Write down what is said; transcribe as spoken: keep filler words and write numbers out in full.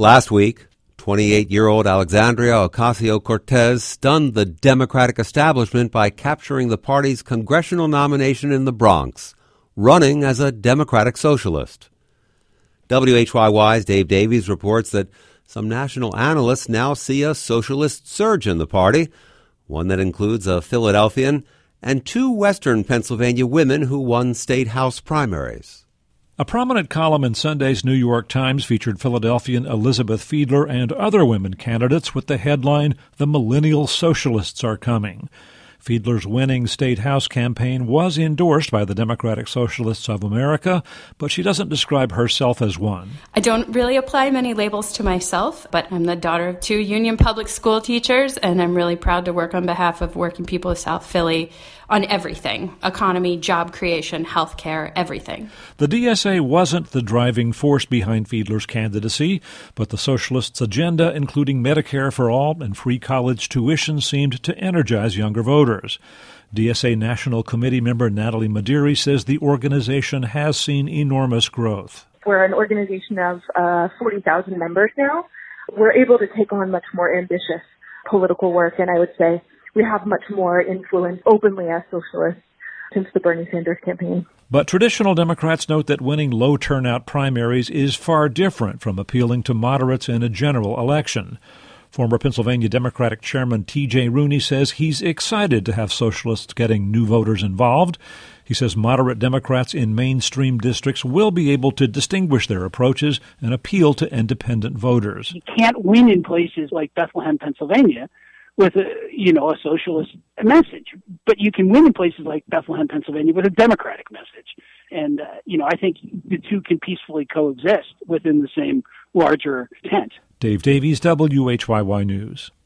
Last week, twenty-eight-year-old Alexandria Ocasio-Cortez stunned the Democratic establishment by capturing the party's congressional nomination in the Bronx, running as a Democratic socialist. W H Y Y's Dave Davies reports that some national analysts now see a socialist surge in the party, one that includes a Philadelphian and two Western Pennsylvania women who won state House primaries. A prominent column in Sunday's New York Times featured Philadelphian Elizabeth Fiedler and other women candidates with the headline, "The Millennial Socialists Are Coming." Fiedler's winning state House campaign was endorsed by the Democratic Socialists of America, but she doesn't describe herself as one. I don't really apply many labels to myself, but I'm the daughter of two union public school teachers, and I'm really proud to work on behalf of working people of South Philly on everything: economy, job creation, health care, everything. The D S A wasn't the driving force behind Fiedler's candidacy, but the socialists' agenda, including Medicare for all and free college tuition, seemed to energize younger voters. D S A National Committee member Natalie Mediri says the organization has seen enormous growth. We're an organization of uh, forty thousand members now. We're able to take on much more ambitious political work, and I would say we have much more influence openly as socialists since the Bernie Sanders campaign. But traditional Democrats note that winning low-turnout primaries is far different from appealing to moderates in a general election. Former Pennsylvania Democratic Chairman T J Rooney says he's excited to have socialists getting new voters involved. He says moderate Democrats in mainstream districts will be able to distinguish their approaches and appeal to independent voters. You can't win in places like Bethlehem, Pennsylvania, with a, you know, a socialist message. But you can win in places like Bethlehem, Pennsylvania with a Democratic message. And, uh, you know, I think the two can peacefully coexist within the same larger tent. Dave Davies, W H Y Y News.